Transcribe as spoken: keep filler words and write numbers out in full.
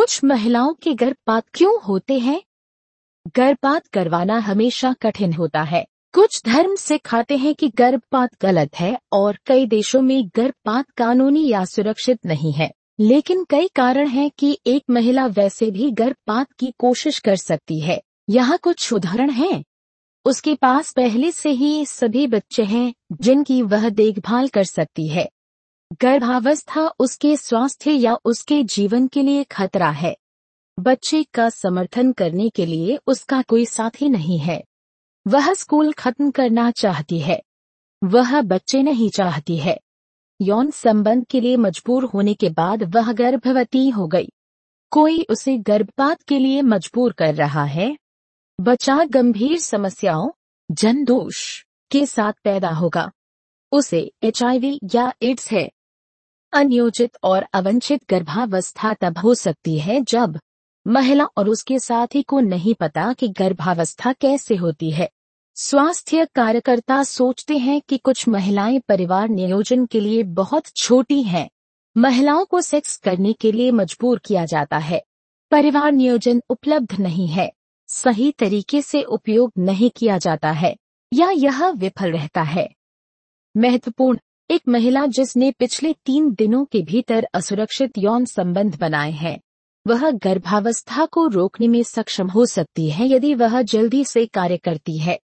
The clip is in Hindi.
कुछ महिलाओं के गर्भपात क्यों होते हैं? गर्भपात करवाना हमेशा कठिन होता है। कुछ धर्म सिखाते हैं कि गर्भपात गलत है और कई देशों में गर्भपात कानूनी या सुरक्षित नहीं है। लेकिन कई कारण हैं कि एक महिला वैसे भी गर्भपात की कोशिश कर सकती है। यहाँ कुछ उदाहरण हैं। उसके पास पहले से ही सभी बच्चे हैं जिनकी वह देखभाल कर सकती है। गर्भावस्था उसके स्वास्थ्य या उसके जीवन के लिए खतरा है। बच्चे का समर्थन करने के लिए उसका कोई साथी नहीं है। वह स्कूल खत्म करना चाहती है। वह बच्चे नहीं चाहती है। यौन संबंध के लिए मजबूर होने के बाद वह गर्भवती हो गई। कोई उसे गर्भपात के लिए मजबूर कर रहा है। बच्चा गंभीर समस्याओं, जनदोष के साथ पैदा होगा। उसे एच आई वी या एड्स है। अनियोजित और अवांछित गर्भावस्था तब हो सकती है जब महिला और उसके साथी को नहीं पता कि गर्भावस्था कैसे होती है। स्वास्थ्य कार्यकर्ता सोचते हैं कि कुछ महिलाएं परिवार नियोजन के लिए बहुत छोटी हैं। महिलाओं को सेक्स करने के लिए मजबूर किया जाता है। परिवार नियोजन उपलब्ध नहीं है, सही तरीके से उपयोग नहीं किया जाता है या यह विफल रहता है। महत्वपूर्ण, एक महिला जिसने पिछले तीन दिनों के भीतर असुरक्षित यौन संबंध बनाए हैं, वह गर्भावस्था को रोकने में सक्षम हो सकती है यदि वह जल्दी से कार्य करती है।